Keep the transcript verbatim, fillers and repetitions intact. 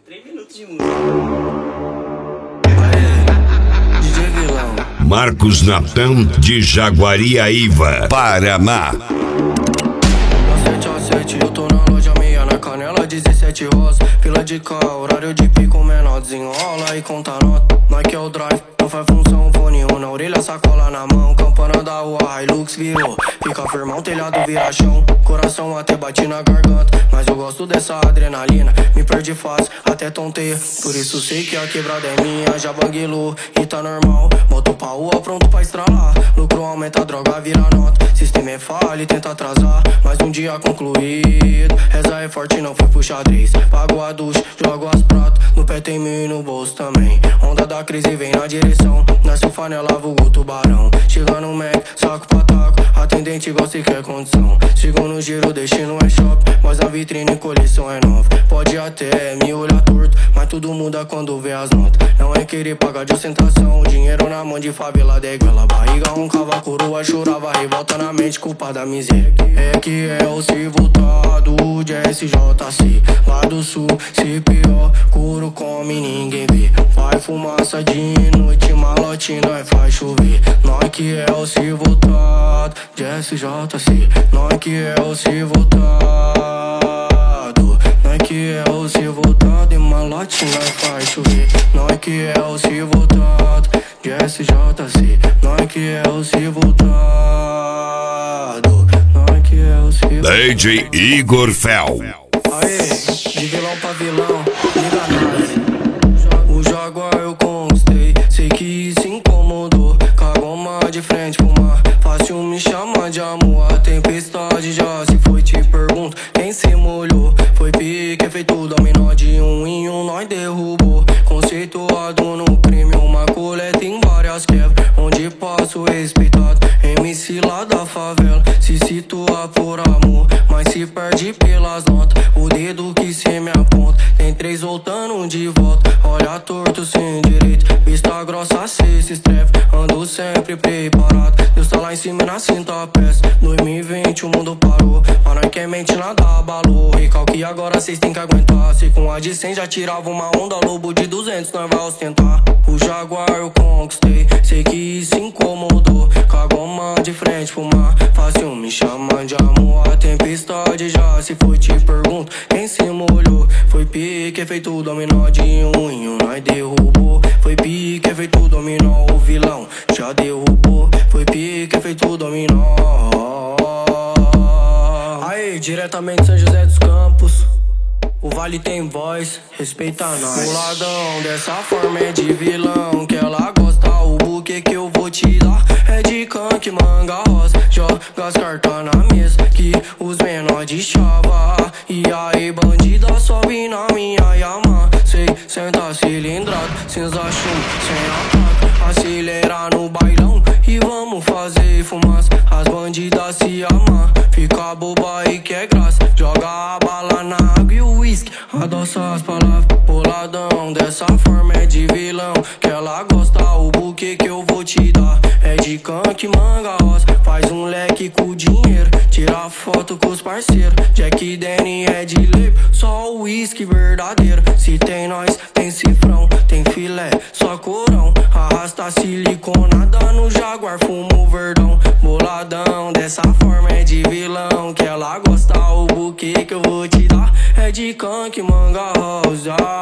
três minutos de música. D J Vilão. Marcos Natan de Jaguariaíva, Paraná. sete a sete, eu tô na loja meia, na canela dezessete rosa. Fila de cá, horário de pico menor, desenrola e conta nota. Nike é o drive, não faz função, fone um na orelha, sacola na mão. Campana da rua, Hilux virou, fica firmão, telhado vira chão. Coração até bate na garganta, mas eu gosto dessa adrenalina. Me perdi fácil, até tonteia, por isso sei que a quebrada é minha. Já banguilou e tá normal, moto pra rua, pronto pra estralar. Lucro aumenta, droga vira nota. Sistema é falha e tenta atrasar, mas um dia concluído. Reza é forte, não fui pro xadrez. Pago a ducha, jogo as pratas. No pé tem mil e no bolso também. Onda da crise vem na direção. Nasce o fanela, vulgo tubarão. Chega no Mac, saco pra taco. Atendente gosta e quer condição. Sigo no giro, destino é shopping, mas a vitrine coleção é nova. Pode até me olhar torto, mas tudo muda quando vê as notas. Não é querer pagar de ostentação. Dinheiro na mão de favela, degala. Barriga, um cava, coroa, chorava. Revolta na mente, culpa da miséria. É que é o se voltado de S J C. Lá do sul, se pior, couro come, ninguém vê. Vai fumaça de noite, malote, nós faz chover. Nós que é o se voltado de S J C. Nós que é o se voltado. Nós que é o se voltado, e malote, nós faz chover. Nós que é o se voltado de S J C. Nós que é o se voltado. Nós que é o se voltado. D J Igor Fel. Aê, de vilão pra vilão, liga nós. O Jaguar eu conquistei, sei que se incomodou. Cagoma de frente pro mar, fácil me chamar de amor. A tempestade já se foi, te pergunto, quem se molhou? Foi pique, feito dominó, de um em um nós derrubou. Conceituado no crime, uma coleta em várias quebras. Onde passo respeitado, M C lá da favela. Se situa por amor, mas se perde pelas notas. O dedo que cê me aponta, tem três voltando de volta. Olha torto sem direito, vista grossa cê se estreve. Ando sempre preparado, Deus tá lá em cima e na cinta peça. dois mil e vinte o mundo parou, mas nós que mente nada abalou. Recalque agora cês tem que aguentar. Se com a de cem já tirava uma onda, lobo de duzentos nós vai ostentar. O Jaguar eu conquistei, sei que se incomodou. Cagoma de frente pro mar, fácil me chamar de amor. A tempestade já se foi, te pergunto, quem se molhou? Foi pique, feito dominó, de um em um nós derrubou. Foi pique, feito dominó, o vilão já derrubou. Foi pique, feito dominó. Aí, diretamente de São José dos Campos, o Vale tem voz, respeita nós. O ladrão dessa forma é de vilão, que ela gosta, o buquê que eu vou te dar é de canque, manga rosa. Joga as cartas na mesa, que os menor de chava. E aí bandida sobe na minha Yamaha. Sei, senta cilindrado, cinza chumbo, sem ataque. Acelera no bailão e vamos fazer fumaça. As bandidas se amam, fica boba e quer graça. Joga a bala na água e o whisky, adoça as palavras. Boladão dessa forma é de vilão, que ela gosta, o buquê que eu vou te dar é de canque, manga rosa. Faz um leque com o dinheiro, tira foto com os parceiros. Jack Danny é de leve, só o whisky verdadeiro. Se tem nós, tem cifrão, tem filé, só corão. Arrasta siliconada no Jaguar, fumo verdão. Boladão dessa forma é de vilão, que ela gosta, o buquê que eu vou te dar é de canque, manga rosa.